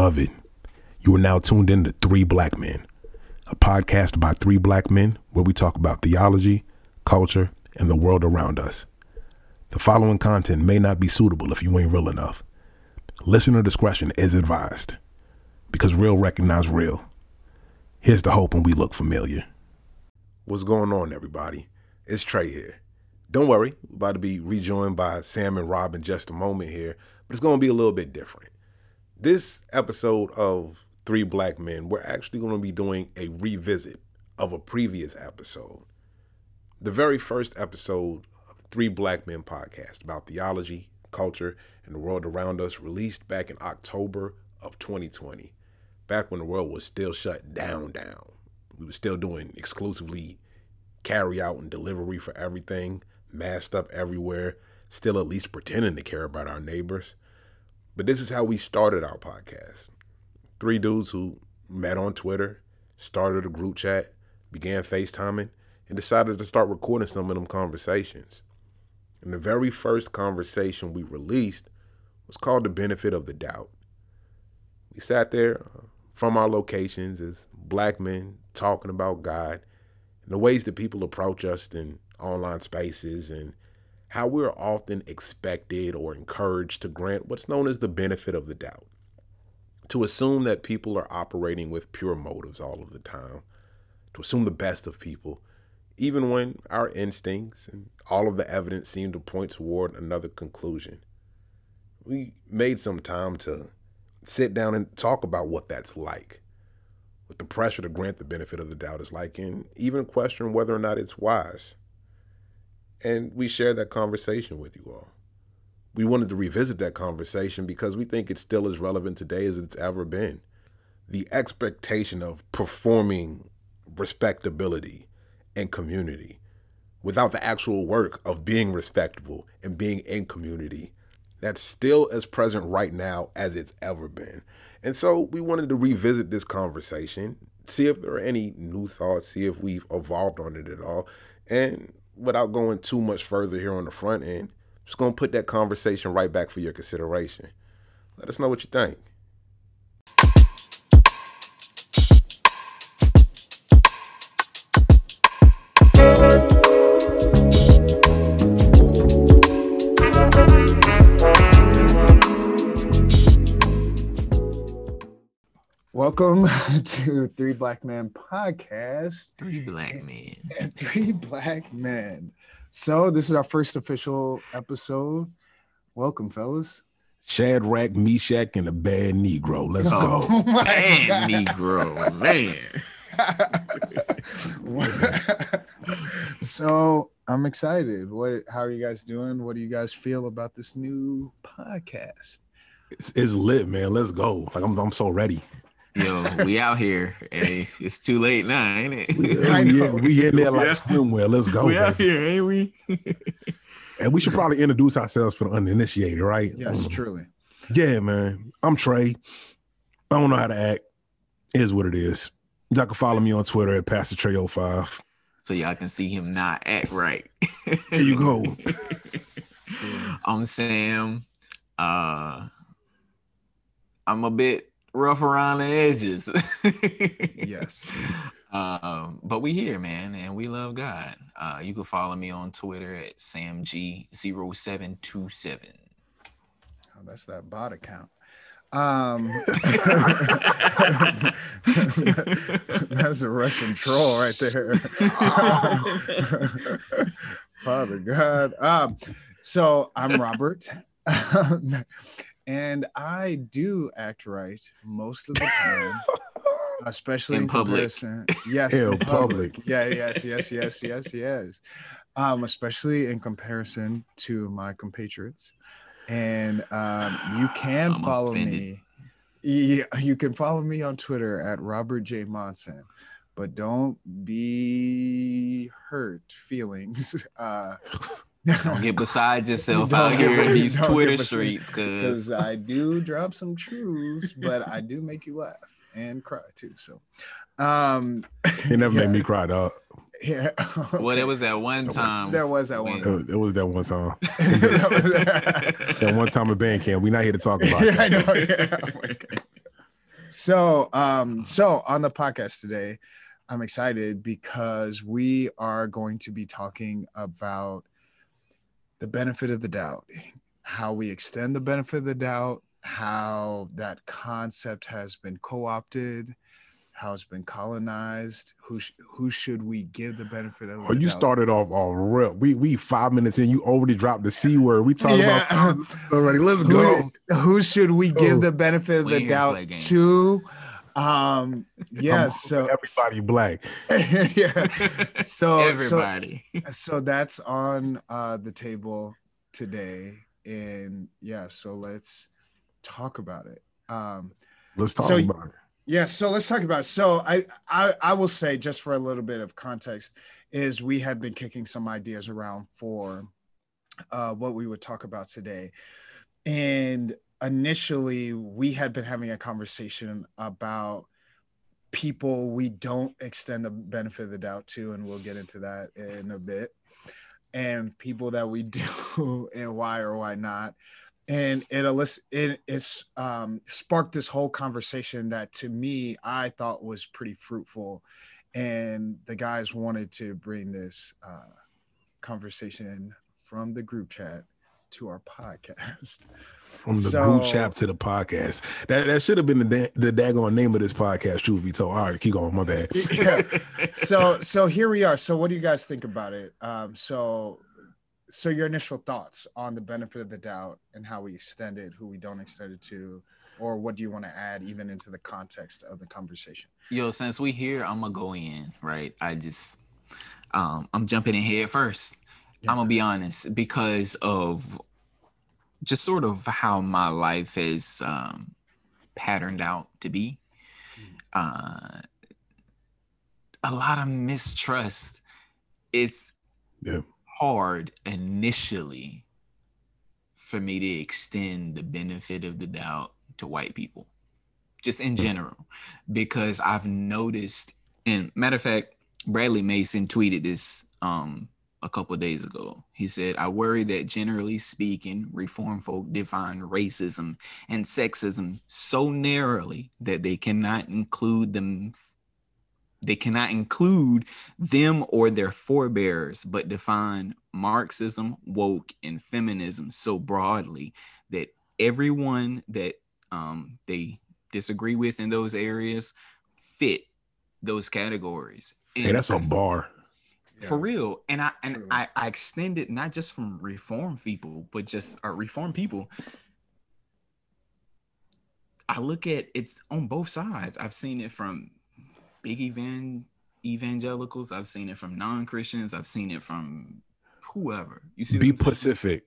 beloved. You are now tuned in to Three Black Men, a podcast by three black men where we talk about theology, culture, and the world around us. The following content may not be suitable if you ain't real enough. Listener discretion is advised, because real recognize real. Here's the hope when we look familiar. What's going on, everybody? It's Trey here. Don't worry, we're about to be rejoined by Sam and Rob in just a moment here, but it's going to be a little bit different. This episode of Three Black Men, we're actually going to be doing a revisit of a previous episode. The very first episode of Three Black Men podcast about theology, culture, and the world around us, released back in October of 2020, back when the world was still shut down. We were still doing exclusively carry out and delivery for everything, masked up everywhere, still at least pretending to care about our neighbors. But this is how we started our podcast. Three dudes who met on Twitter, started a group chat, began FaceTiming, and decided to start recording some of them conversations. And the very first conversation we released was called The Benefit of the Doubt. We sat there from our locations as black men talking about God and the ways that people approach us in online spaces and how we're often expected or encouraged to grant what's known as the benefit of the doubt, to assume that people are operating with pure motives all of the time, to assume the best of people, even when our instincts and all of the evidence seem to point toward another conclusion. We made some time to sit down and talk about what that's like, what the pressure to grant the benefit of the doubt is like, and even question whether or not it's wise. And we shared that conversation with you all. We wanted to revisit that conversation because we think it's still as relevant today as it's ever been. The expectation of performing respectability and community without the actual work of being respectable and being in community, that's still as present right now as it's ever been. And so we wanted to revisit this conversation, see if there are any new thoughts, see if we've evolved on it at all. And without going too much further here on the front end, just going to put that conversation right back for your consideration. Let us know what you think. Welcome to Three Black Men podcast. Three Black Men. Three Black Men. So this is our first official episode. Welcome, fellas. Shadrach, Meshach, and a bad Negro. Let's go. Bad Negro, man. So I'm excited. How are you guys doing? What do you guys feel about this new podcast? It's lit, man. Let's go. Like I'm so ready. Yo, we out here. Hey, it's too late now, ain't it? We in there like swimwear. Let's go. We out here, ain't we? And we should probably introduce ourselves for the uninitiated, right? Yes, truly. Yeah, man. I'm Trey. I don't know how to act. It is what it is. Y'all can follow me on Twitter at PastorTrey05. So y'all can see him not act right. There you go. I'm Sam. I'm a bit rough around the edges. Yes. But we here, man, and we love God. You can follow me on Twitter at SamG0727. Oh, that's that bot account. That's a Russian troll right there. Father God. So I'm Robert. And I do act right most of the time, especially in public. Comparison. Yes, in public. Yeah, yes. Especially in comparison to my compatriots. And you can follow me. You can follow me on Twitter at Robert J. Monson, but don't be hurt feelings. Don't get beside yourself out here in these Twitter streets, because I do drop some truths, but I do make you laugh and cry too. So, it never made me cry, dog. Yeah. Well, there was that one time. It was that one time. That one time at band camp. We're not here to talk about that. I know. Yeah. So on the podcast today, I'm excited because we are going to be talking about the benefit of the doubt, how we extend the benefit of the doubt, how that concept has been co-opted, how it's been colonized, who should we give the benefit of the doubt? You started off all real. We 5 minutes in, you already dropped the C word. We talking about already. Let's go. Who should we give the benefit of the doubt to? So everybody black. Yeah. So everybody. So that's on the table today. And so let's talk about it. Let's talk about it. Yeah, so let's talk about it. So I will say, just for a little bit of context, is we had been kicking some ideas around for what we would talk about today. And initially, we had been having a conversation about people we don't extend the benefit of the doubt to, and we'll get into that in a bit, and people that we do and why or why not. And it's sparked this whole conversation that, to me, I thought was pretty fruitful. And the guys wanted to bring this conversation from the group chat to our podcast. From the group chat to the podcast. That should have been the daggone name of this podcast, truth be told. All right, keep going. My bad. Yeah. So here we are. So what do you guys think about it? So your initial thoughts on the benefit of the doubt and how we extend it, who we don't extend it to, or what do you want to add even into the context of the conversation? Yo, since we here, I'm gonna go in, right? I'm jumping in head first. Yeah. I'm gonna be honest, because of just sort of how my life is patterned out to be. A lot of mistrust. It's hard initially for me to extend the benefit of the doubt to white people, just in general, because I've noticed, and matter of fact, Bradley Mason tweeted this a couple of days ago. He said, "I worry that generally speaking, reform folk define racism and sexism so narrowly that they cannot include them or their forebears, but define Marxism, woke, and feminism so broadly that everyone that they disagree with in those areas fit those categories." And hey, that's a bar. For real. And I extend it not just from reform people, but just reform people. I look at it's on both sides. I've seen it from big evangelicals. I've seen it from non-Christians. I've seen it from whoever. You see? Be Pacific.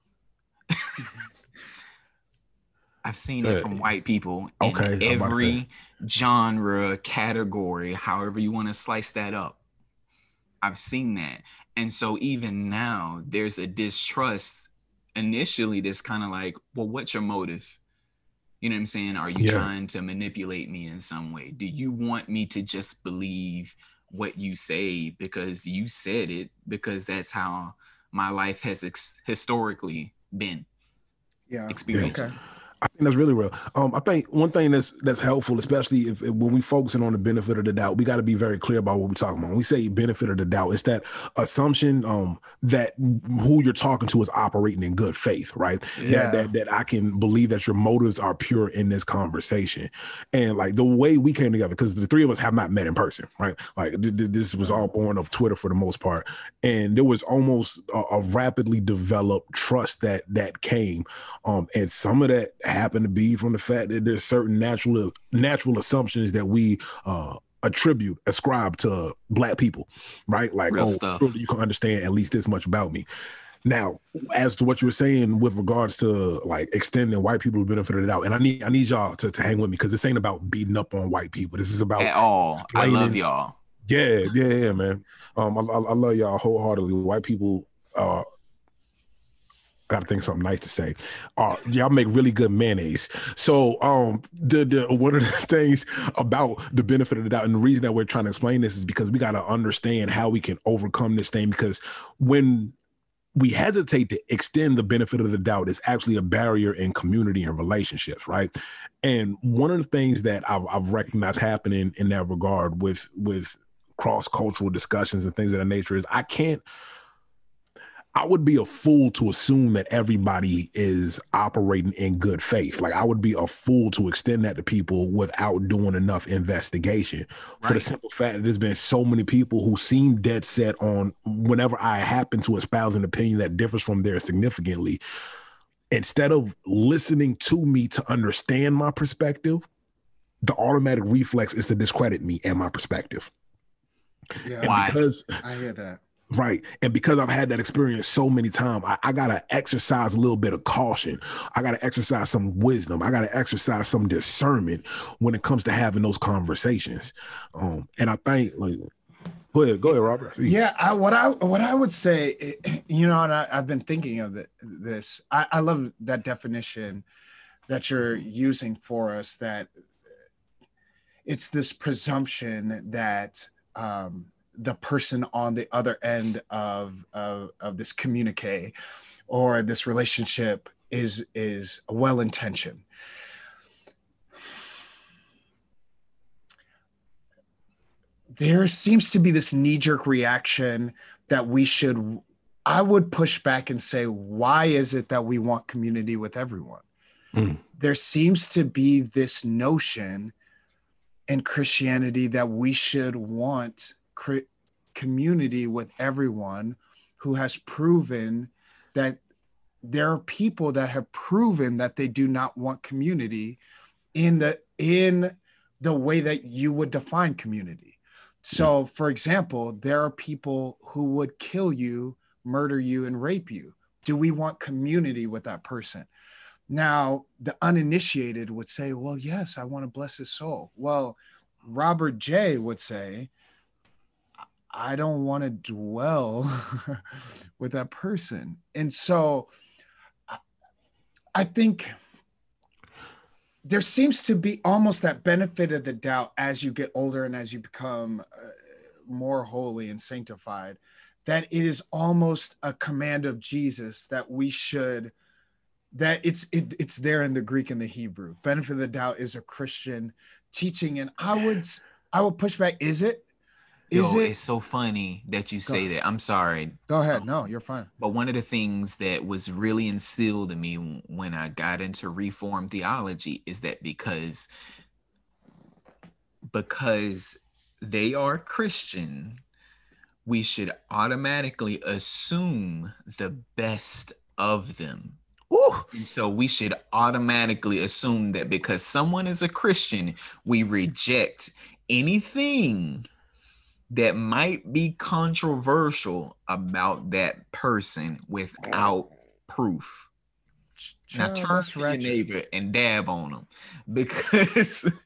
I've seen it from white people in every genre, category, however you want to slice that up. I've seen that. And so even now, there's a distrust initially that's kind of like, well, what's your motive? You know what I'm saying? Are you trying to manipulate me in some way? Do you want me to just believe what you say because you said it? Because that's how my life has historically been experienced. Okay. I think that's really real. I think one thing that's helpful, especially if when we focusing on the benefit of the doubt, we got to be very clear about what we're talking about. When we say benefit of the doubt, it's that assumption that who you're talking to is operating in good faith, right? Yeah. That I can believe that your motives are pure in this conversation. And like the way we came together, because the three of us have not met in person, right? Like this was all born of Twitter for the most part. And there was almost a rapidly developed trust that came. And some of that happen to be from the fact that there's certain natural assumptions that we ascribe to Black people, right? Like, real stuff. You can understand at least this much about me. Now, as to what you were saying with regards to like extending white people the benefit of the doubt, and I need y'all to hang with me, because this ain't about beating up on white people. This is about at all. I love y'all. Yeah, man. I love y'all wholeheartedly. White people gotta think something nice to say. Y'all make really good mayonnaise. So the one of the things about the benefit of the doubt, and the reason that we're trying to explain this is because we gotta understand how we can overcome this thing. Because when we hesitate to extend the benefit of the doubt is actually a barrier in community and relationships, right? And one of the things that I've recognized happening in that regard with cross-cultural discussions and things of that nature is I would be a fool to assume that everybody is operating in good faith. Like, I would be a fool to extend that to people without doing enough investigation. Right. For the simple fact that there's been so many people who seem dead set on, whenever I happen to espouse an opinion that differs from theirs significantly, instead of listening to me to understand my perspective, the automatic reflex is to discredit me and my perspective. Yeah, why? Because I hear that. Right. And because I've had that experience so many times, I got to exercise a little bit of caution. I got to exercise some wisdom. I got to exercise some discernment when it comes to having those conversations. And I think, like, go ahead, Robert. Yeah, what I would say, you know, and I've been thinking of this. I love that definition that you're using for us, that it's this presumption that the person on the other end of this communique or this relationship is well-intentioned. There seems to be this knee-jerk reaction that I would push back and say, why is it that we want community with everyone? There seems to be this notion in Christianity that we should want community with everyone who has proven that there are people that have proven that they do not want community in the way that you would define community. So, for example, there are people who would kill you, murder you, and rape you. Do we want community with that person? Now, the uninitiated would say, well, yes, I want to bless his soul. Well, Robert J. would say, I don't want to dwell with that person. And so I think there seems to be almost that benefit of the doubt as you get older and as you become more holy and sanctified, that it is almost a command of Jesus that we should, that it's there in the Greek and the Hebrew. Benefit of the doubt is a Christian teaching. And I would push back. Is it? It's so funny that you say that. I'm sorry. Go ahead. No, you're fine. But one of the things that was really instilled in me when I got into Reformed theology is that because they are Christian, we should automatically assume the best of them. Ooh. And so we should automatically assume that because someone is a Christian, we reject anything that might be controversial about that person without proof. Now turn to your neighbor and dab on them, because,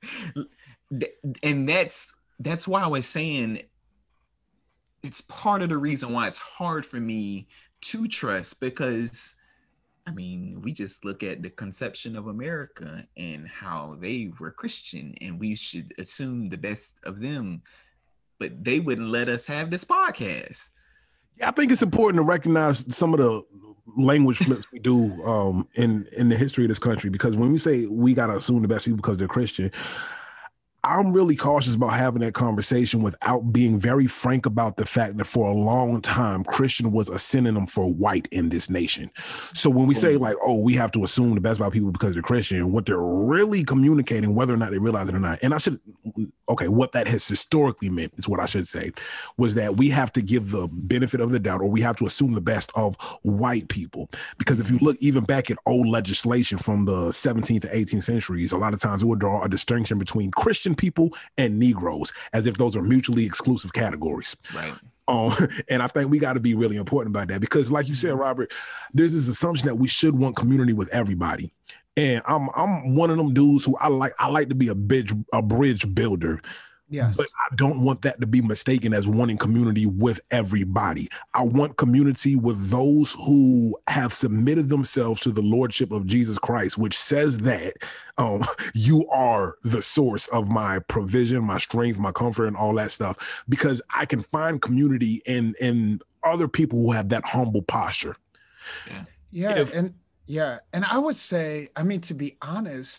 and that's why I was saying it's part of the reason why it's hard for me to trust, because I mean, we just look at the conception of America and how they were Christian, and we should assume the best of them. But they wouldn't let us have this podcast. Yeah, I think it's important to recognize some of the language flips we do in the history of this country, because when we say we got to assume the best people because they're Christian, I'm really cautious about having that conversation without being very frank about the fact that for a long time, Christian was a synonym for white in this nation. So when we say like, oh, we have to assume the best about people because they're Christian, what they're really communicating, whether or not they realize it or not, and what that has historically meant is what I should say, was that we have to give the benefit of the doubt, or we have to assume the best of white people. Because if you look even back at old legislation from the 17th to 18th centuries, a lot of times it would draw a distinction between Christian people and Negroes, as if those are mutually exclusive categories. Right. And I think we got to be really important about that, because like you said, Robert, there's this assumption that we should want community with everybody. And I'm one of them dudes who I like to be a bridge builder. Yes. But I don't want that to be mistaken as wanting community with everybody. I want community with those who have submitted themselves to the lordship of Jesus Christ, which says that you are the source of my provision, my strength, my comfort, and all that stuff. Because I can find community in other people who have that humble posture. And I would say, I mean, to be honest,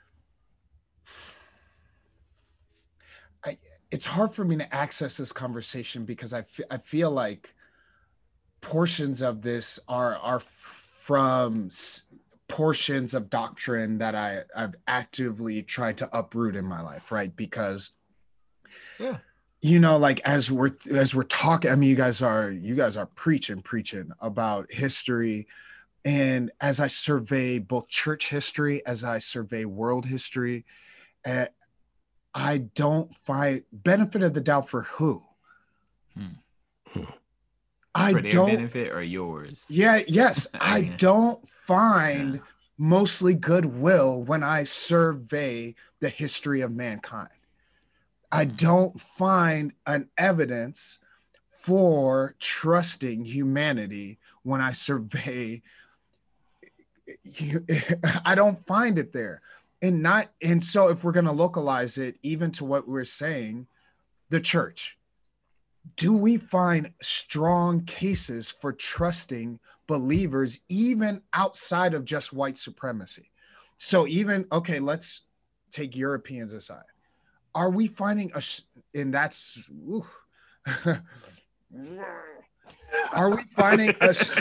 it's hard for me to access this conversation because I feel like portions of this are from portions of doctrine that I've actively tried to uproot in my life, right? Because like as we're talking, I mean, you guys are preaching about history. And as I survey both church history, as I survey world history, I don't find benefit of the doubt for who. For their benefit or yours? Yes. I don't find mostly goodwill when I survey the history of mankind. I don't find an evidence for trusting humanity when I survey. I don't find it there. And so if we're going to localize it even to what we're saying, the church, do we find strong cases for trusting believers even outside of just white supremacy? So even, okay, let's take Europeans aside. Are we finding and that's, are we finding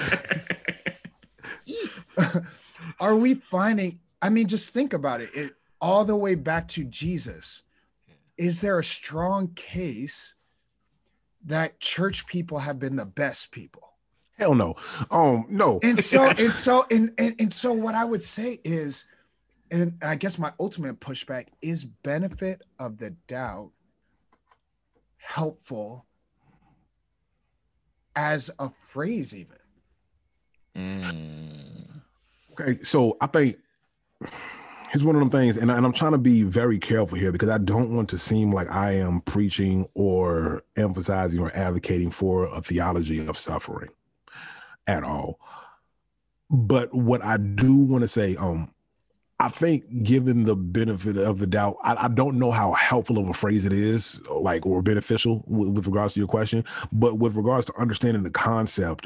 are we finding, I mean, just think about it all the way back to Jesus. Is there a strong case that church people have been the best people? Hell no. No. And so what I would say is, and I guess my ultimate pushback is benefit of the doubt helpful as a phrase even. Okay, so I think here's one of them things, and I'm trying to be very careful here because I don't want to seem like I am preaching or emphasizing or advocating for a theology of suffering at all. But what I do want to say, I think given the benefit of the doubt, I don't know how helpful of a phrase it is, like, or beneficial with regards to your question, but with regards to understanding the concept,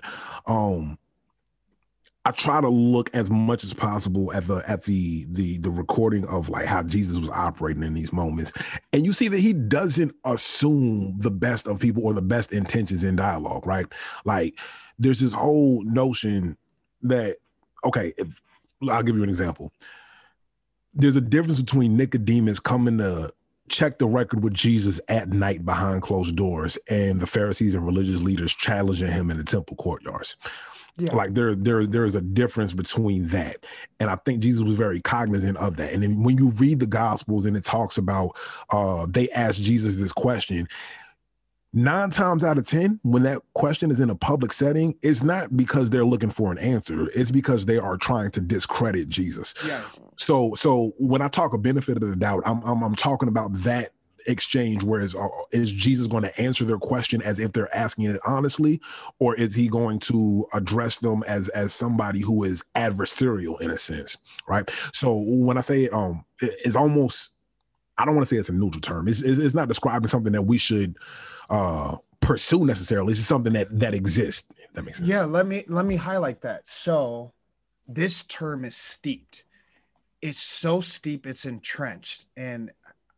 I try to look as much as possible at the recording of like how Jesus was operating in these moments. And you see that he doesn't assume the best of people or the best intentions in dialogue, right? Like there's this whole notion that, okay, I'll give you an example. There's a difference between Nicodemus coming to check the record with Jesus at night behind closed doors and the Pharisees and religious leaders challenging him in the temple courtyards. Yeah. Like there is a difference between that. And I think Jesus was very cognizant of that. And then when you read the Gospels and it talks about they asked Jesus this question, 9 times out of 10, when that question is in a public setting, it's not because they're looking for an answer. It's because they are trying to discredit Jesus. Yeah. So when I talk a benefit of the doubt, I'm talking about that exchange where is Jesus going to answer their question as if they're asking it honestly, or is he going to address them as somebody who is adversarial in a sense, right? So when I say it's almost, I don't want to say it's a neutral term. It's not describing something that we should pursue necessarily. It's just something that exists. If that makes sense. Yeah, let me highlight that. So this term is steeped. It's so steep, it's entrenched, and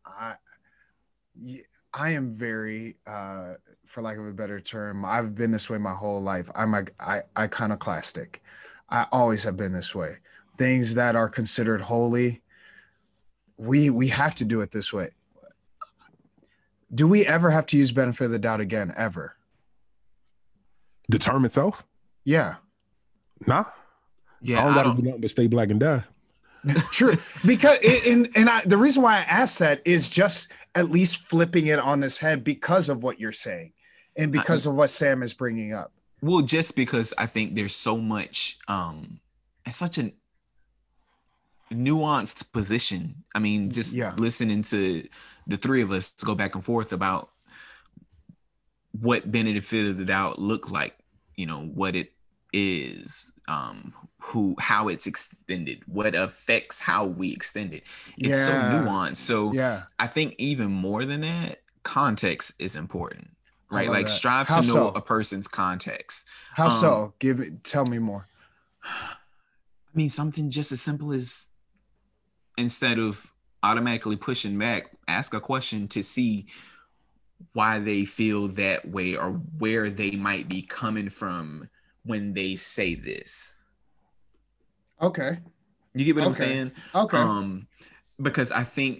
I am very, for lack of a better term, I've been this way my whole life. I'm iconoclastic. I always have been this way. Things that are considered holy, we have to do it this way. Do we ever have to use benefit of the doubt again? Ever? The term itself? Yeah. Nah. Yeah. I don't gotta do nothing but stay black and die. True, because the reason why I asked that is just at least flipping it on its head because of what you're saying and because of what Sam is bringing up. Well, just because I think there's so much, it's such a nuanced position. I mean, just listening to the three of us go back and forth about what benefit of the doubt look like, what it is, how it's extended, what affects how we extend it. It's so nuanced. So I think even more than that, context is important, right? Like strive to know a person's context. How so? Tell me more. I mean, something just as simple as, instead of automatically pushing back, ask a question to see why they feel that way or where they might be coming from when they say this. Okay. You get what I'm saying? Okay. Because I think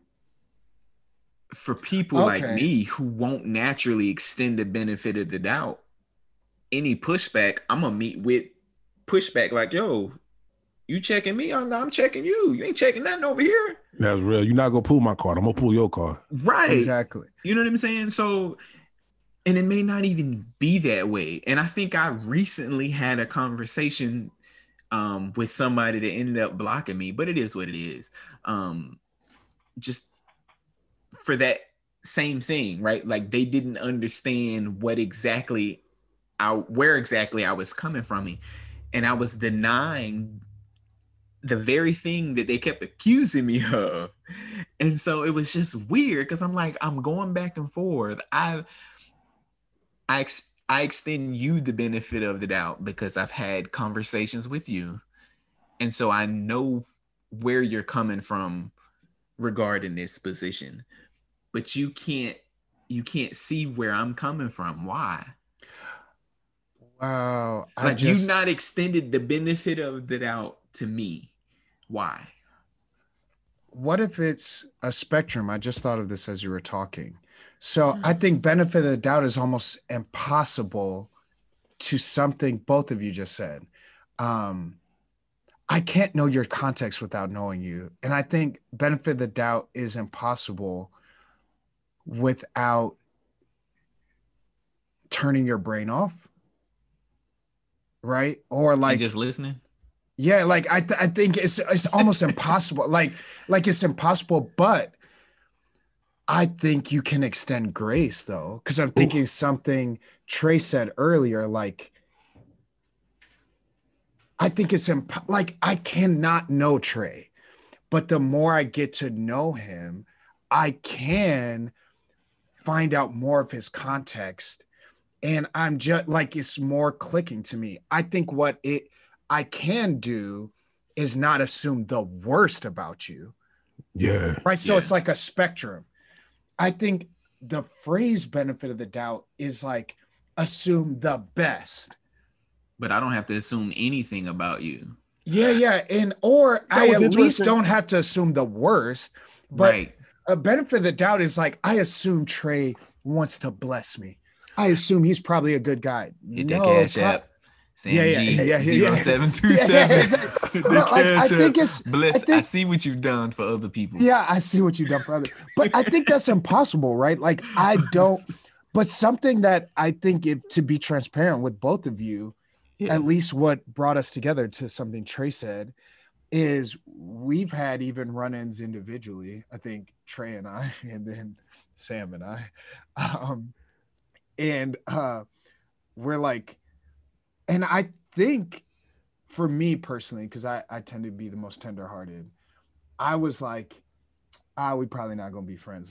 for people like me who won't naturally extend the benefit of the doubt, any pushback, I'm gonna meet with pushback like, yo, you checking me? I'm checking you. You ain't checking nothing over here. That's real. You're not gonna pull my card. I'm gonna pull your card. Right. Exactly. You know what I'm saying? So, and it may not even be that way. And I think I recently had a conversation with somebody that ended up blocking me, but it is what it is. Just for that same thing, right? Like they didn't understand where exactly I was coming from, and I was denying the very thing that they kept accusing me of. And so it was just weird because I'm like, I'm going back and forth. I extend you the benefit of the doubt because I've had conversations with you. And so I know where you're coming from regarding this position, but you can't see where I'm coming from. Why? Wow. You've not extended the benefit of the doubt to me. Why? What if it's a spectrum? I just thought of this as you were talking. So I think benefit of the doubt is almost impossible to something both of you just said. I can't know your context without knowing you. And I think benefit of the doubt is impossible without turning your brain off. Right? Or like and just listening. Yeah, like I think it's almost impossible. Like it's impossible, but I think you can extend grace though, because I'm thinking something Trey said earlier. Like I think it's like I cannot know Trey, but the more I get to know him, I can find out more of his context, and I'm just like it's more clicking to me. I think what I can do is not assume the worst about you. Yeah. Right. So it's like a spectrum. I think the phrase benefit of the doubt is like assume the best. But I don't have to assume anything about you. Yeah. And or I at least don't have to assume the worst. But a benefit of the doubt is like I assume Trey wants to bless me. I assume he's probably a good guy. Hit that cash app. Sam G 0727. Exactly. I think it's bless. I see what you've done for other people. Yeah, I see what you've done for others. But I think that's impossible, right? Like I don't. But something that I think, to be transparent with both of you, at least what brought us together to something Trey said, is we've had even run-ins individually. I think Trey and I, and then Sam and I, and we're like. And I think for me personally, because I tend to be the most tenderhearted, I was like, we probably not going to be friends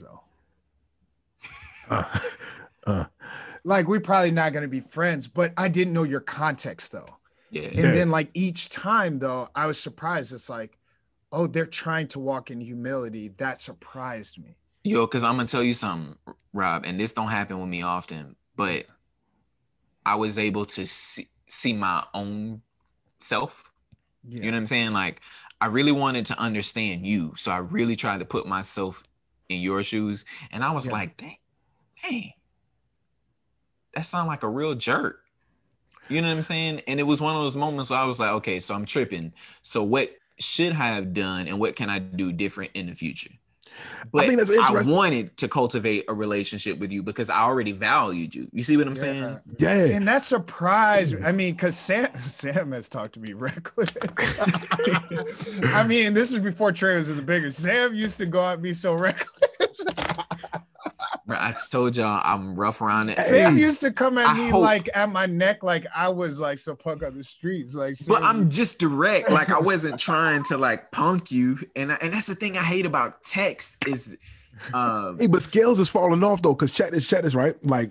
though. Like we probably not going to be friends, but I didn't know your context though. Yeah. And then like each time though, I was surprised. It's like, oh, they're trying to walk in humility. That surprised me. Yo, because I'm going to tell you something, Rob, and this don't happen with me often, but I was able to see my own self. You know what I'm saying? Like I really wanted to understand you. So I really tried to put myself in your shoes. And I was like, dang, that sounds like a real jerk. You know what I'm saying? And it was one of those moments where I was like, okay, so I'm tripping. So what should I have done and what can I do different in the future? But I think that's interesting. I wanted to cultivate a relationship with you because I already valued you. You see what I'm saying? Yeah. And that surprised me. I mean, because Sam has talked to me reckless. I mean, this is before Trey was in the bigger. Sam used to go out and be so reckless. I told y'all I'm rough around it. Sam used to come at me like at my neck, like I was like some punk on the streets. Like, but I'm just direct. Like I wasn't trying to like punk you, and that's the thing I hate about text is. Hey, but scales is falling off though, because check this right. Like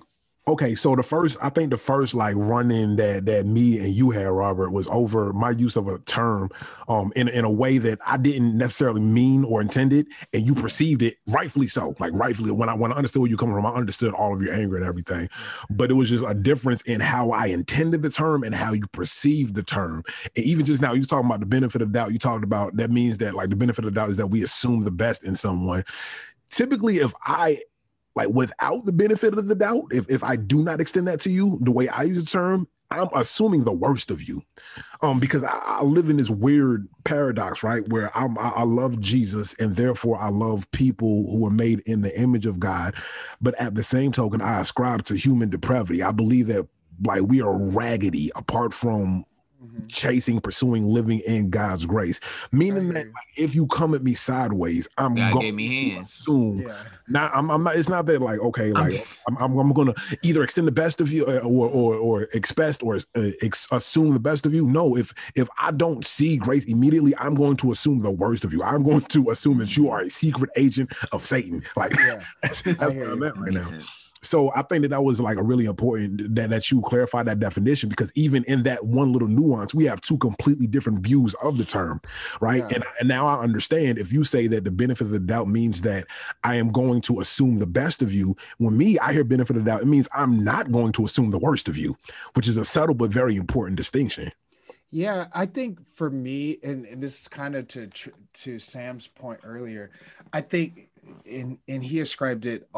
Okay, so I think the first like run-in that me and you had, Robert, was over my use of a term, in a way that I didn't necessarily mean or intend it, and you perceived it rightfully so, like rightfully. When I understood where you're coming from, I understood all of your anger and everything, but it was just a difference in how I intended the term and how you perceived the term. And even just now, you talking about the benefit of doubt. You talked about that means that like the benefit of doubt is that we assume the best in someone. Typically, if I like without the benefit of the doubt, if I do not extend that to you, the way I use the term, I'm assuming the worst of you, because I live in this weird paradox, right, where I love Jesus and therefore I love people who are made in the image of God, but at the same token, I ascribe to human depravity. I believe that like we are raggedy apart from chasing, pursuing, living in God's grace. Meaning that like, if you come at me sideways, I'm God going gave me to hands. assume. Yeah. Now I'm not. It's not that like okay, like I'm going to either extend the best of you or expect or assume the best of you. No, if I don't see grace immediately, I'm going to assume the worst of you. I'm going to assume that you are a secret agent of Satan. Like that's where I'm at right now. So I think that was like a really important that you clarify that definition, because even in that one little nuance, we have two completely different views of the term, right? Yeah. And now I understand if you say that the benefit of the doubt means that I am going to assume the best of you. When I hear benefit of the doubt, it means I'm not going to assume the worst of you, which is a subtle but very important distinction. Yeah, I think for me, and this is kind of to Sam's point earlier, I think and he ascribed it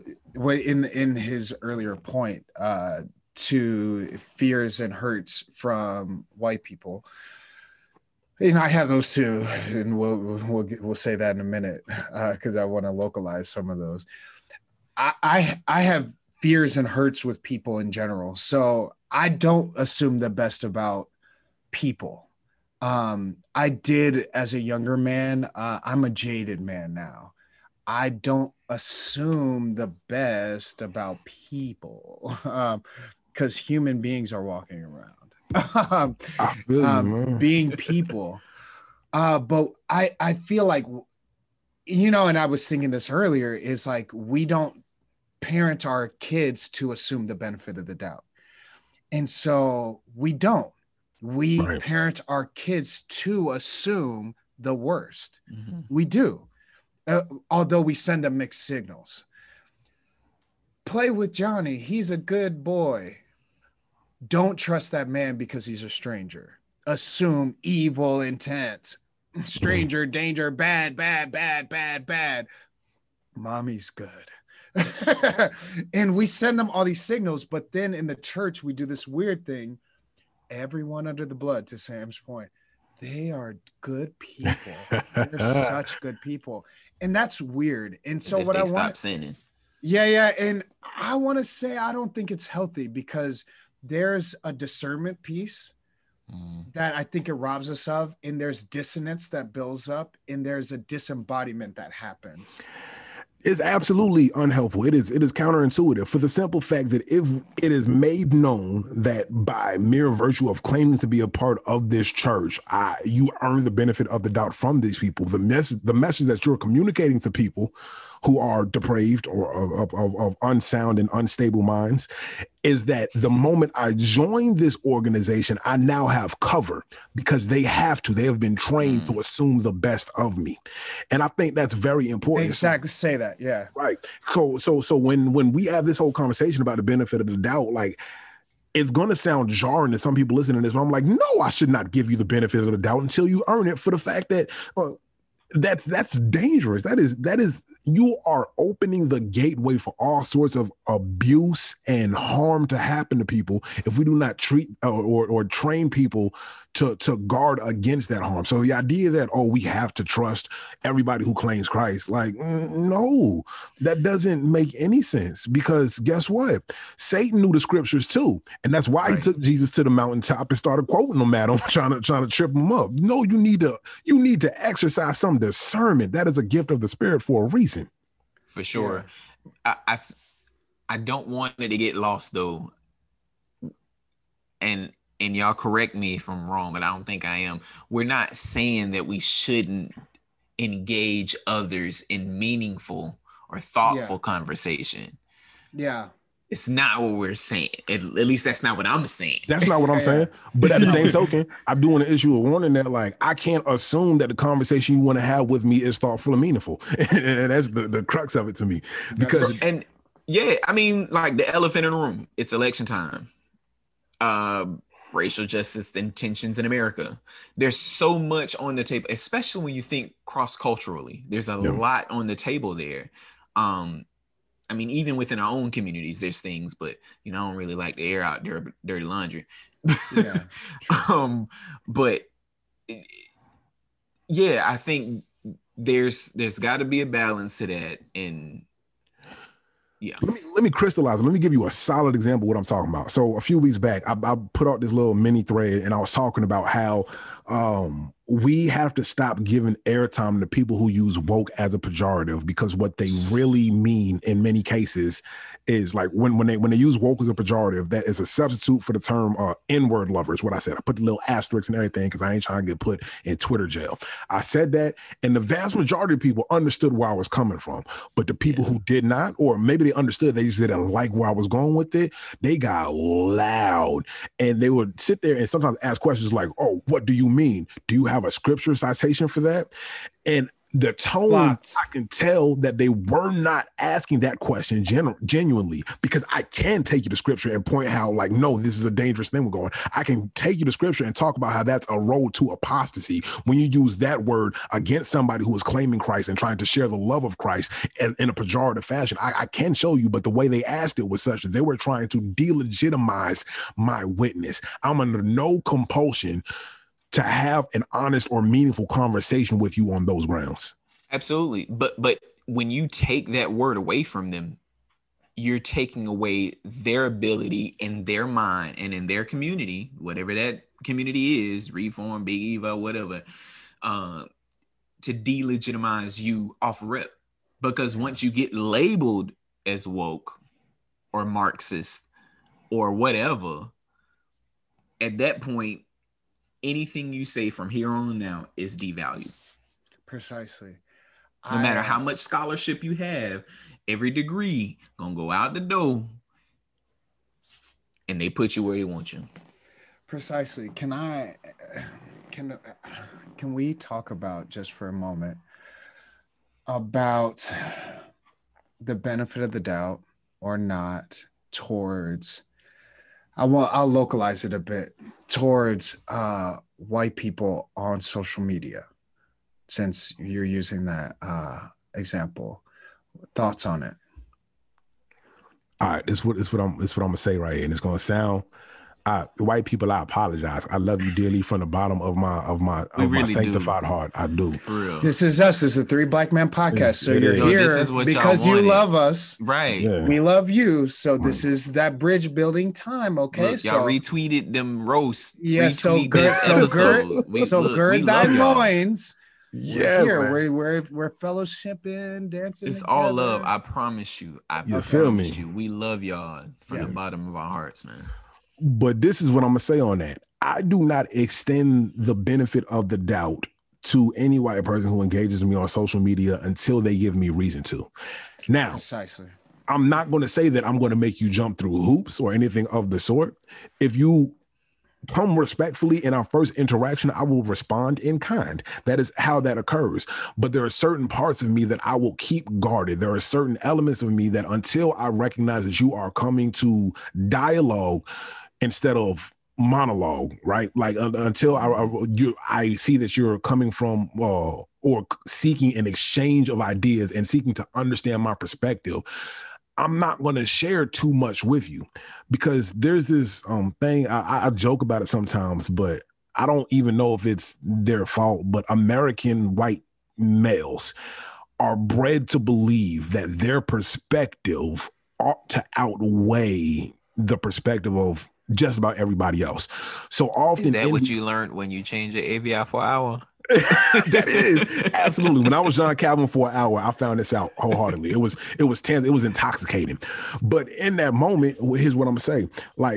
in his earlier point to fears and hurts from white people. And I have those too, and we'll say that in a minute because I want to localize some of those. I have fears and hurts with people in general, so I don't assume the best about people. I did as a younger man. I'm a jaded man now. I don't assume the best about people because human beings are walking around being people. But I feel like, and I was thinking this earlier, is like we don't parent our kids to assume the benefit of the doubt. And so we don't. We parent our kids to assume the worst. Mm-hmm. We do. Although we send them mixed signals. Play with Johnny. He's a good boy. Don't trust that man because he's a stranger. Assume evil intent. Stranger, danger, bad, bad, bad, bad, bad. Mommy's good. And we send them all these signals, but then in the church, we do this weird thing. Everyone under the blood, to Sam's point, they are good people. They're such good people. And that's weird. And so what I want to sinning. Yeah. And I want to say, I don't think it's healthy because there's a discernment piece that I think it robs us of. And there's dissonance that builds up and there's a disembodiment that happens. It's absolutely unhelpful. It is counterintuitive for the simple fact that if it is made known that by mere virtue of claiming to be a part of this church, you earn the benefit of the doubt from these people, the message that you're communicating to people who are depraved or of unsound and unstable minds is that the moment I join this organization, I now have cover because they have been trained to assume the best of me. And I think that's very important. Exactly. Say that. Yeah. Right. So when we have this whole conversation about the benefit of the doubt, like, it's going to sound jarring to some people listening to this, but I'm like, no, I should not give you the benefit of the doubt until you earn it, for the fact that that's dangerous. That is you are opening the gateway for all sorts of abuse and harm to happen to people if we do not treat or train people to guard against that harm. So the idea that, we have to trust everybody who claims Christ, like, no, that doesn't make any sense, because guess what? Satan knew the scriptures too. And that's why he took Jesus to the mountaintop and started quoting them at him, trying to trip him up. No, you need to exercise some discernment. That is a gift of the Spirit for a reason. For sure. Yeah. I don't want it to get lost though. And y'all correct me if I'm wrong, but I don't think I am. We're not saying that we shouldn't engage others in meaningful or thoughtful conversation. Yeah. It's not what we're saying. At least that's not what I'm saying. That's not what I'm saying. But at the same token, I do want to issue a warning that, like, I can't assume that the conversation you want to have with me is thoughtful and meaningful. And that's the crux of it to me. Because and yeah, I mean, like the elephant in the room, it's election time. Racial justice and tensions in America. There's so much on the table, especially when you think cross-culturally. There's a lot on the table there. I mean, even within our own communities, there's things, but I don't really like to air out dirty laundry. Yeah. But yeah, I think there's got to be a balance to that, and yeah. Let me crystallize it. Let me give you a solid example of what I'm talking about. So a few weeks back, I put out this little mini thread, and I was talking about how we have to stop giving airtime to people who use woke as a pejorative, because what they really mean in many cases is, like, when they use woke as a pejorative, that is a substitute for the term N-word lovers. What I said, I put the little asterisks and everything because I ain't trying to get put in Twitter jail. I said that, and the vast majority of people understood where I was coming from. But the people who did not, or maybe they understood, they just didn't like where I was going with it, they got loud, and they would sit there and sometimes ask questions like, "Oh, what do you mean? Do you have a scripture citation for that?" And the tone, I can tell that they were not asking that question genuinely, because I can take you to scripture and point how, like, no, this is a dangerous thing we're going. I can take you to scripture and talk about how that's a road to apostasy when you use that word against somebody who is claiming Christ and trying to share the love of Christ in a pejorative fashion. I can show you, but the way they asked it was such that they were trying to delegitimize my witness. I'm under no compulsion to have an honest or meaningful conversation with you on those grounds. Absolutely. But when you take that word away from them, you're taking away their ability in their mind and in their community, whatever that community is, Reform, Big Eva, whatever, to delegitimize you off rip. Because once you get labeled as woke or Marxist or whatever, at that point, anything you say from here on out is devalued. Precisely. No matter how much scholarship you have, every degree gonna go out the door, and they put you where they want you. Precisely. Can we talk about, just for a moment, about the benefit of the doubt or not towards, I'll localize it a bit, towards white people on social media, since you're using that example. Thoughts on it? All right, this what I'm gonna say right here, and it's gonna sound, the white people, I apologize. I love you dearly from the bottom of my really sanctified heart. I do. For real. This is us. This is a Three Black Men podcast. So you're here because you love us. Right. Yeah. We love you. So this is that bridge building time. Okay. Look, y'all retweeted them roasts. Yeah. So gird thy loins. Yeah, we're fellowshipping, dancing. It's together. all love. I promise you. I promise you. We love y'all from the bottom of our hearts, man. But this is what I'm gonna say on that. I do not extend the benefit of the doubt to any white person who engages me on social media until they give me reason to. Now, precisely. I'm not going to say that I'm going to make you jump through hoops or anything of the sort. If you come respectfully in our first interaction, I will respond in kind. That is how that occurs. But there are certain parts of me that I will keep guarded. There are certain elements of me that, until I recognize that you are coming to dialogue instead of monologue, right? Like until I see that you're coming from or seeking an exchange of ideas and seeking to understand my perspective, I'm not going to share too much with you, because there's this thing, I joke about it sometimes, but I don't even know if it's their fault, but American white males are bred to believe that their perspective ought to outweigh the perspective of just about everybody else. So often, is that what you learned when you changed your AVI for an hour? That is absolutely. When I was John Calvin for an hour, I found this out wholeheartedly. It was intoxicating. But in that moment, here's what I'm gonna say. Like,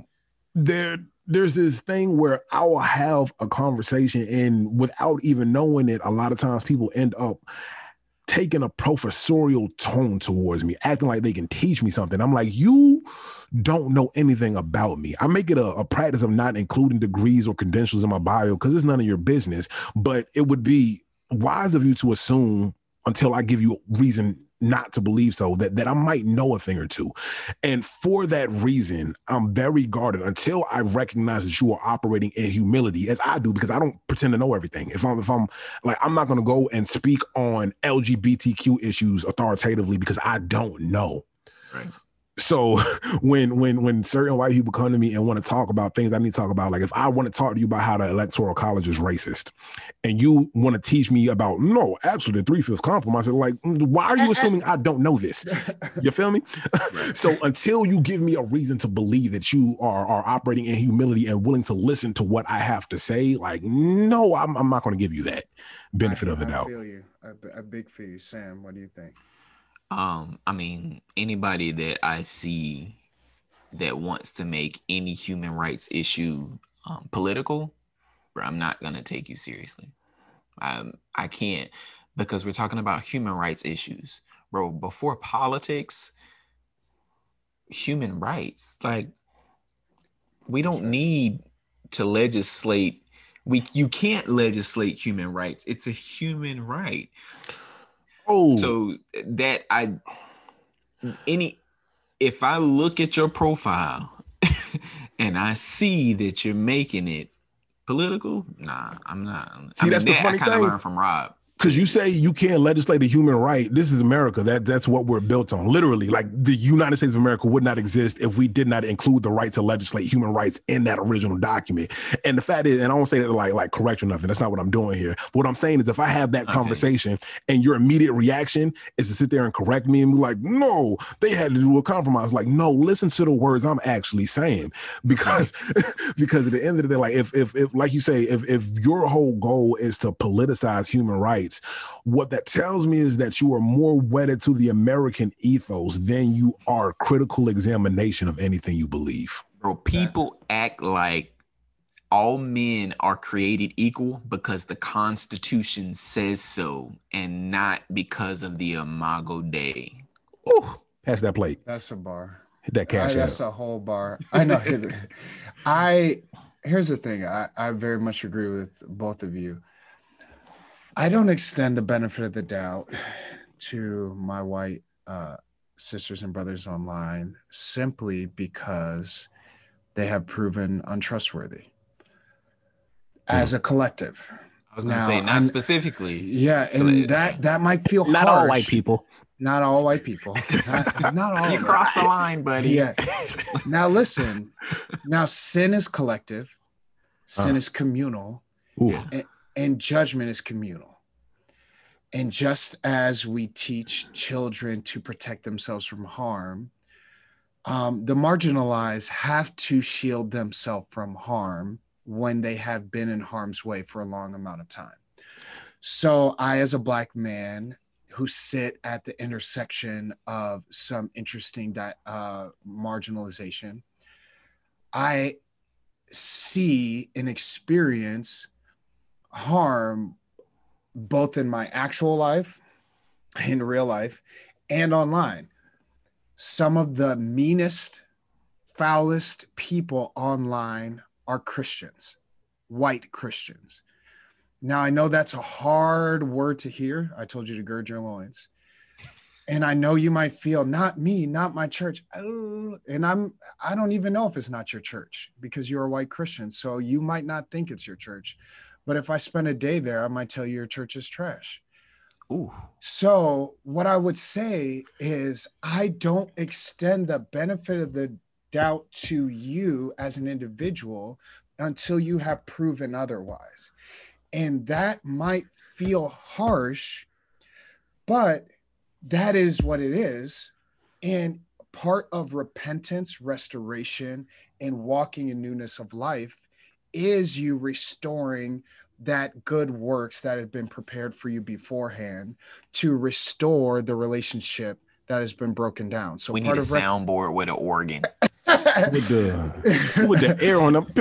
there's this thing where I will have a conversation, and without even knowing it, a lot of times people end up taking a professorial tone towards me, acting like they can teach me something. I'm like, you don't know anything about me. I make it a practice of not including degrees or credentials in my bio because it's none of your business. But it would be wise of you to assume, until I give you reason not to believe so, that I might know a thing or two. And for that reason, I'm very guarded until I recognize that you are operating in humility, as I do, because I don't pretend to know everything. If I'm like, I'm not going to go and speak on LGBTQ issues authoritatively because I don't know. Right. So when certain white people come to me and want to talk about things I need to talk about, like if I want to talk to you about how the Electoral College is racist and you want to teach me about, no, actually the 3/5 compromise, like, why are you assuming I don't know this? You feel me? So until you give me a reason to believe that you are operating in humility and willing to listen to what I have to say, like, no, I'm not going to give you that benefit of the doubt. I feel you. A big for you. Sam, what do you think? I mean, anybody that I see that wants to make any human rights issue political, bro, I'm not gonna take you seriously. I can't, because we're talking about human rights issues, bro. Before politics, human rights. Like, we don't need to legislate. You can't legislate human rights. It's a human right. Oh, so that if I look at your profile and I see that you're making it political, nah, I'm not. See, that's the funny thing. I kind of learned from Rob. Because you say you can't legislate a human right. This is America. That's what we're built on. Literally, like the United States of America would not exist if we did not include the right to legislate human rights in that original document. And the fact is, and I don't say that to like correct or nothing. That's not what I'm doing here. But what I'm saying is, if I have that conversation and your immediate reaction is to sit there and correct me and be like, no, they had to do a compromise. Like, no, listen to the words I'm actually saying. Because because at the end of the day, like if like you say, if your whole goal is to politicize human rights, what that tells me is that you are more wedded to the American ethos than you are critical examination of anything you believe. Bro, people act like all men are created equal because the Constitution says so and not because of the Imago Dei. Ooh, pass that plate. That's a bar. Hit that cash out. That's a whole bar. I know. Here's the thing. I very much agree with both of you. I don't extend the benefit of the doubt to my white sisters and brothers online simply because they have proven untrustworthy as a collective. I was going to say, not specifically. Yeah, and that might feel not harsh. all white people. Not all white people. Not all. You crossed the line, buddy. Yeah. Now listen. Now sin is collective. Sin is communal. And judgment is communal. And just as we teach children to protect themselves from harm, the marginalized have to shield themselves from harm when they have been in harm's way for a long amount of time. So I, as a Black man who sit at the intersection of some interesting marginalization, I see and experience harm both in my actual life, in real life, and online. Some of the meanest, foulest people online are Christians, white Christians. Now, I know that's a hard word to hear. I told you to gird your loins. And I know you might feel, not me, not my church. And I don't even know if it's not your church because you're a white Christian. So you might not think it's your church. But if I spend a day there, I might tell you your church is trash. Ooh. So what I would say is I don't extend the benefit of the doubt to you as an individual until you have proven otherwise. And that might feel harsh, but that is what it is. And part of repentance, restoration, and walking in newness of life is you restoring that good works that have been prepared for you beforehand to restore the relationship that has been broken down. So we need a soundboard with an organ. with the air on them.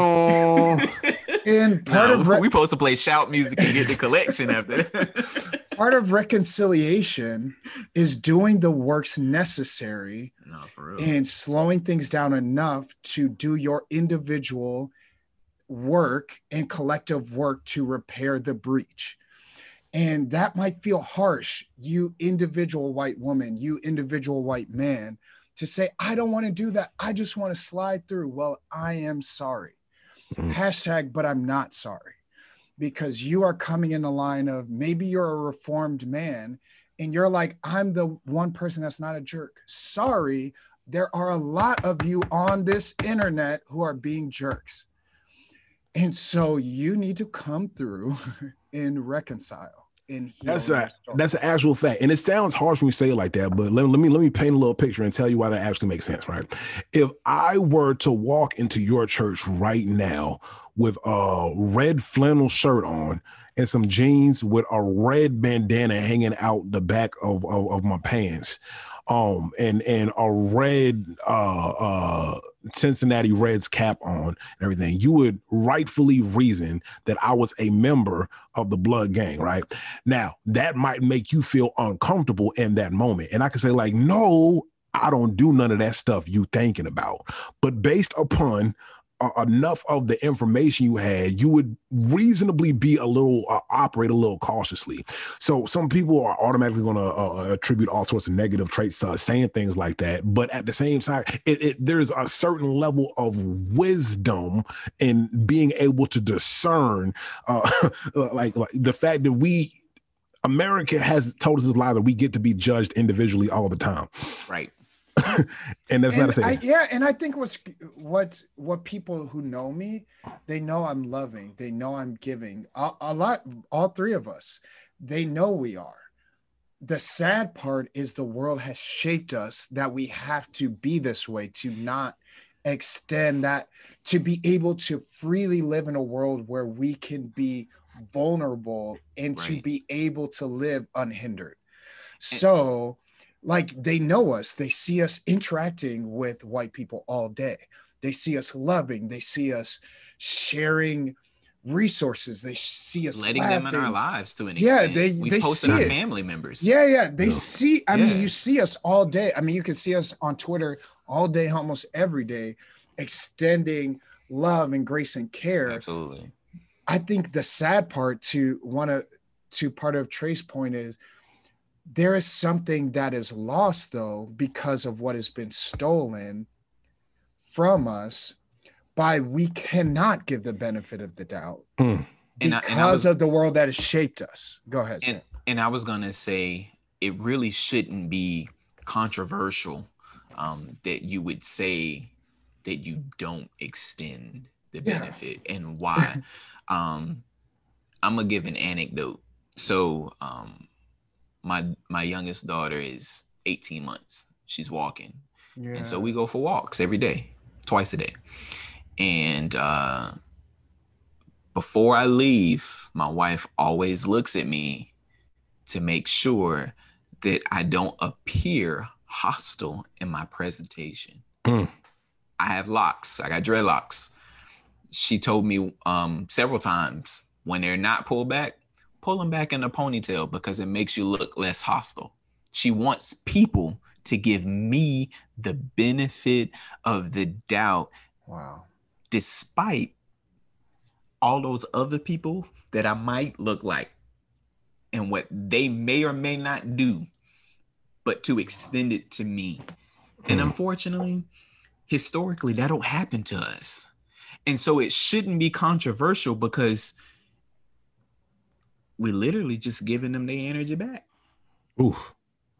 And part of we supposed to play shout music and get the collection after that. Part of reconciliation is doing the works necessary and slowing things down enough to do your individual work and collective work to repair the breach. And that might feel harsh, you individual white woman, you individual white man, to say, I don't want to do that. I just want to slide through. Well, I am sorry. Hashtag, but I'm not sorry. Because you are coming in the line of maybe you're a reformed man and you're like, I'm the one person that's not a jerk. Sorry, there are a lot of you on this internet who are being jerks. And so you need to come through and reconcile. That's an actual fact. And it sounds harsh when you say it like that, but let me paint a little picture and tell you why that actually makes sense, right? If I were to walk into your church right now with a red flannel shirt on and some jeans with a red bandana hanging out the back of my pants, and a red Cincinnati Reds cap on and everything, you would rightfully reason that I was a member of the blood gang, right? Now, that might make you feel uncomfortable in that moment. And I can say like, no, I don't do none of that stuff you thinking about. But based upon enough of the information you had, you would reasonably be a little operate a little cautiously. So some people are automatically going to attribute all sorts of negative traits to saying things like that. But at the same time, there's a certain level of wisdom in being able to discern, like the fact that America has told us this lie that we get to be judged individually all the time. Right. And that's not to say and I think what people who know me, they know I'm loving, they know I'm giving a lot. All three of us, they know we are. The sad part is the world has shaped us that we have to be this way, to not extend that, to be able to freely live in a world where we can be vulnerable and to be able to live unhindered. So like they know us, they see us interacting with white people all day. They see us loving, they see us sharing resources, they see us letting laughing. them in our lives to an extent. We posted our family members. They see, I mean, you see us all day. I mean, you can see us on Twitter all day, almost every day, extending love and grace and care. Absolutely. I think the sad part to part of Trey's point is, there is something that is lost, though, because of what has been stolen from us by we cannot give the benefit of the doubt because of the world that has shaped us. Go ahead. And I was going to say, it really shouldn't be controversial that you would say that you don't extend the benefit and why. I'm going to give an anecdote. So, my youngest daughter is 18 months. She's walking. Yeah. And so we go for walks every day, twice a day. And before I leave, my wife always looks at me to make sure that I don't appear hostile in my presentation. I have locks. I got dreadlocks. She told me several times, when they're not pulled back, pull them back in a ponytail because it makes you look less hostile. She wants people to give me the benefit of the doubt. Wow. Despite all those other people that I might look like and what they may or may not do, but to extend it to me. And unfortunately, historically, that don't happen to us. And so it shouldn't be controversial because we're literally just giving them their energy back. Oof.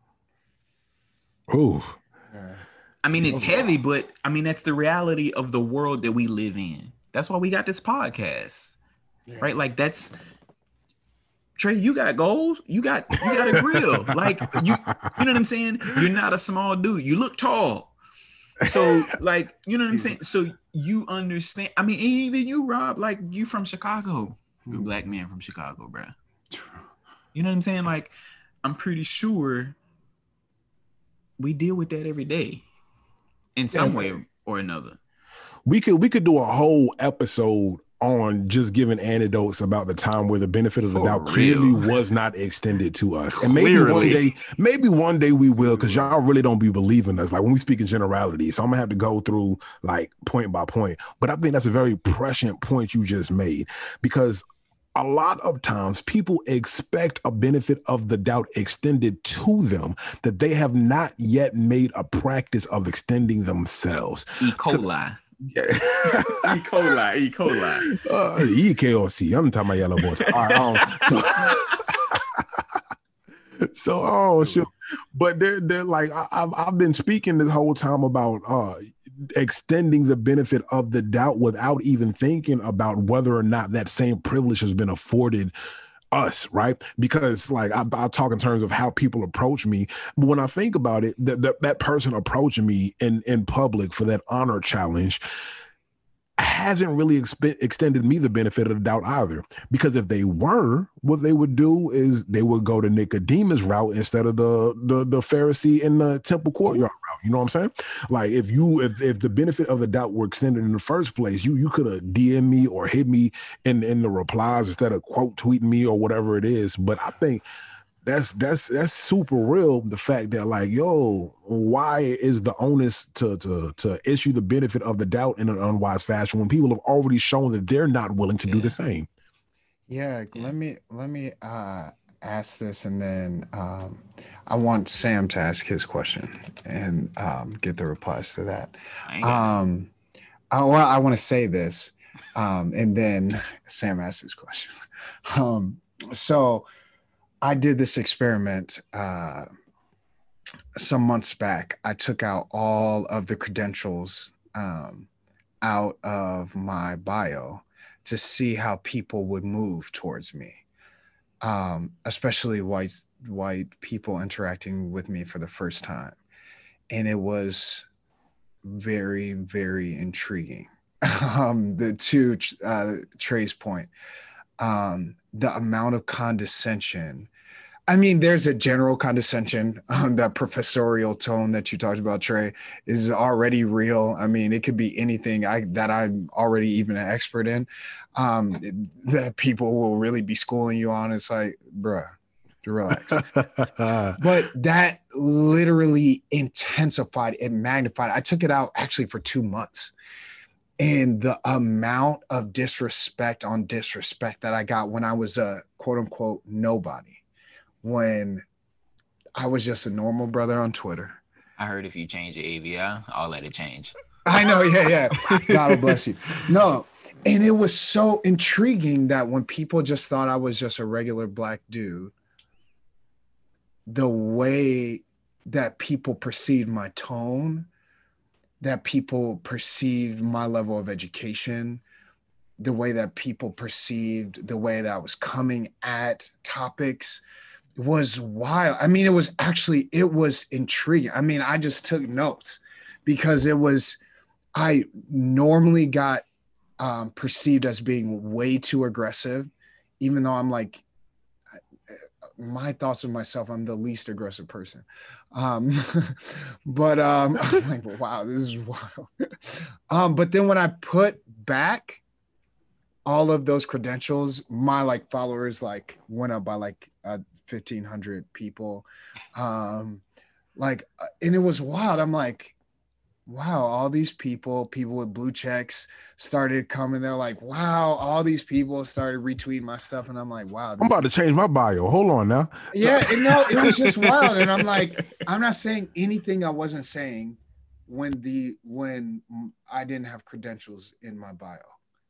I mean, it's heavy, but I mean, that's the reality of the world that we live in. That's why we got this podcast, right? Like that's, Trey, you got goals. You got a grill. Like you know what I'm saying? You're not a small dude. You look tall. So like, you know what I'm saying? So you understand. I mean, even you, Rob, like you from Chicago. You're a black man from Chicago, bro. You know what I'm saying? Like, I'm pretty sure we deal with that every day in some way or another. We could do a whole episode on just giving anecdotes about the time where the benefit of the doubt clearly was not extended to us. And maybe one day we will, because y'all really don't be believing us. Like when we speak in generality. So I'm gonna have to go through like point by point. But I think that's a very prescient point you just made, because a lot of times people expect a benefit of the doubt extended to them that they have not yet made a practice of extending themselves. E. coli. Yeah. E. coli. EKOC. I'm talking about yellow boys. All right, so sure. But they're like, I've been speaking this whole time about extending the benefit of the doubt without even thinking about whether or not that same privilege has been afforded us, right? Because like I'll talk in terms of how people approach me, but when I think about it, that person approaching me in public for that honor challenge hasn't really extended me the benefit of the doubt either. Because if they were, what they would do is they would go to Nicodemus route instead of the Pharisee in the temple courtyard route. You know what I'm saying? Like if the benefit of the doubt were extended in the first place, you could have DM me or hit me in the replies instead of quote tweeting me or whatever it is. But I think that's super real. The fact that like, yo, why is the onus to issue the benefit of the doubt in an unwise fashion when people have already shown that they're not willing to do the same? Yeah, let me ask this, and then I want Sam to ask his question and get the replies to that. I want to say this, and then Sam asks his question. So I did this experiment some months back. I took out all of the credentials out of my bio to see how people would move towards me, especially white people interacting with me for the first time. And it was very, very intriguing. Trey's point, the amount of condescension. I mean, there's a general condescension, that professorial tone that you talked about, Trey, is already real. I mean, it could be anything that I'm already even an expert in, that people will really be schooling you on. It's like, bruh, relax. But that literally intensified and magnified. I took it out actually for 2 months. And the amount of disrespect on disrespect that I got when I was a quote unquote nobody, when I was just a normal brother on Twitter. I heard if you change your AVI, I'll let it change. I know. Yeah. God bless you. No. And it was so intriguing that when people just thought I was just a regular black dude, the way that people perceived my tone, that people perceived my level of education, the way that people perceived the way that I was coming at topics was wild. I mean, it was intriguing. I mean, I just took notes because I normally got perceived as being way too aggressive, even though I'm like, my thoughts of myself, I'm the least aggressive person. But I'm like, wow, this is wild. But then when I put back all of those credentials, my like followers like went up by like 1,500 people. And it was wild. I'm like, wow, all these people with blue checks started coming. They're like, wow, all these people started retweeting my stuff. And I'm like, wow. I'm about to change my bio. Hold on now. Yeah, it was just wild. And I'm like, I'm not saying anything I wasn't saying when I didn't have credentials in my bio.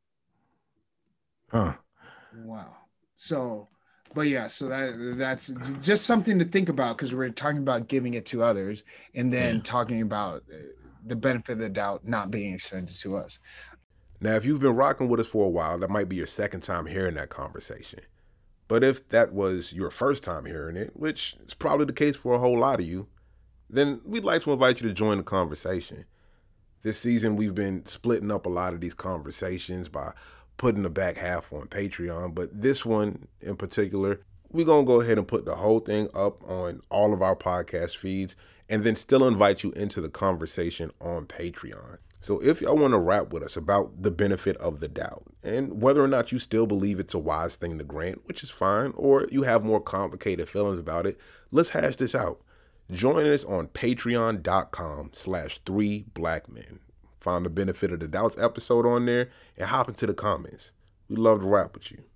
Huh. Wow. So, but yeah, so that's just something to think about, because we're talking about giving it to others and then talking about the benefit of the doubt not being extended to us. Now, if you've been rocking with us for a while, that might be your second time hearing that conversation. But if that was your first time hearing it, which is probably the case for a whole lot of you, then we'd like to invite you to join the conversation. This season, we've been splitting up a lot of these conversations by putting the back half on Patreon. But this one in particular, we're going to go ahead and put the whole thing up on all of our podcast feeds and then still invite you into the conversation on Patreon. So if y'all want to rap with us about the benefit of the doubt and whether or not you still believe it's a wise thing to grant, which is fine, or you have more complicated feelings about it, let's hash this out. Join us on patreon.com/3blackmen. Find the benefit of the doubts episode on there and hop into the comments. We love to rap with you.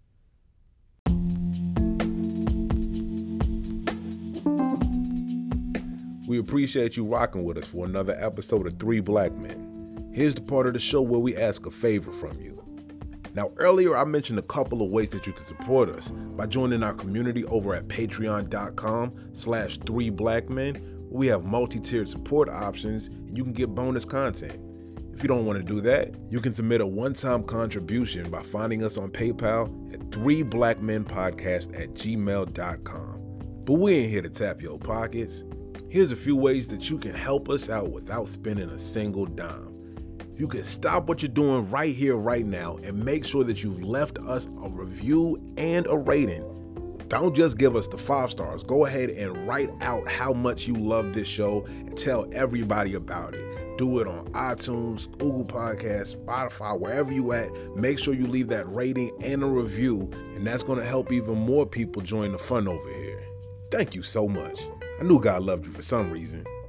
We appreciate you rocking with us for another episode of 3 Black Men. Here's the part of the show where we ask a favor from you. Now, earlier I mentioned a couple of ways that you can support us by joining our community over at patreon.com/3blackmen. We have multi-tiered support options and you can get bonus content. If you don't want to do that, you can submit a one-time contribution by finding us on PayPal at 3blackmenpodcast@gmail.com. But we ain't here to tap your pockets. Here's a few ways that you can help us out without spending a single dime. If you can stop what you're doing right here, right now, and make sure that you've left us a review and a rating. Don't just give us the 5 stars. Go ahead and write out how much you love this show and tell everybody about it. Do it on iTunes, Google Podcasts, Spotify, wherever you at. Make sure you leave that rating and a review, and that's going to help even more people join the fun over here. Thank you so much. I knew God loved you for some reason.